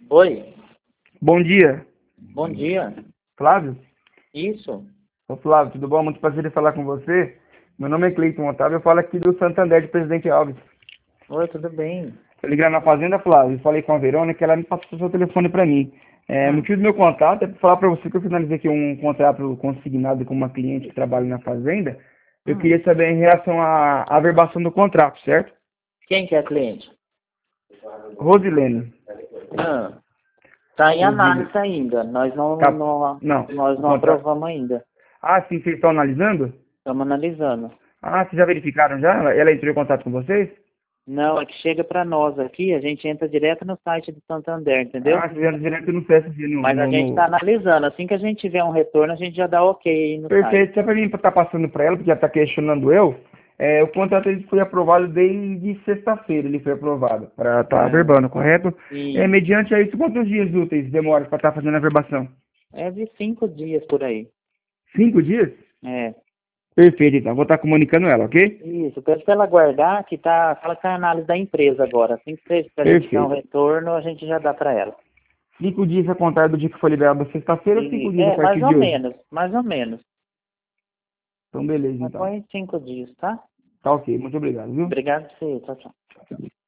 Oi, Bom dia, bom dia. Flávio. Isso. Ô Flávio, tudo bom? Muito prazer em falar com você. Meu nome é Cleiton Otávio, eu falo aqui do Santander de Presidente Alves. Oi, tudo bem? Tô ligando na Fazenda, Flávio, falei com a Verônica, ela me passou o seu telefone para mim. O Hum, motivo do meu contato é para falar para você que eu finalizei aqui um contrato consignado com uma cliente que trabalha na Fazenda. Eu hum. queria saber em relação à averbação do contrato, certo? Quem que é cliente? Rosilene. Ah, tá em Rosilene. análise ainda. Nós não, Tá, não, não, nós o não contrato. aprovamos ainda. Ah, sim, vocês estão analisando? Estamos analisando. Ah, vocês já verificaram já? Ela entrou em contato com vocês? Não, é que chega para nós aqui, a gente entra direto no site do Santander, entendeu? Ah, fizeram direto no CSG, Mas a gente está analisando. Assim que a gente tiver um retorno, a gente já dá ok aí no site. Perfeito. Só para mim estar passando para ela, porque já está questionando eu, o contrato ele foi aprovado desde sexta-feira, ele foi aprovado para estar Ah, averbando, correto? e Mediante a isso, quantos dias úteis demora para estar fazendo a averbação? é de 5 dias por aí. 5 dias? É. Perfeito, então. Vou estar comunicando ela, ok? Isso, pede para ela guardar, que tá, fala que tá a análise da empresa agora. Assim que a gente tiver um Perfeito. retorno, a gente já dá para ela. 5 dias a contar do dia que foi liberado sexta-feira ou cinco E, dias a é, mais partir ou de hoje? menos, mais ou menos. Então, beleza, Mas então. põe 5 dias, tá? Tá ok. Muito obrigado, viu? Obrigado por você, tchau, tchau.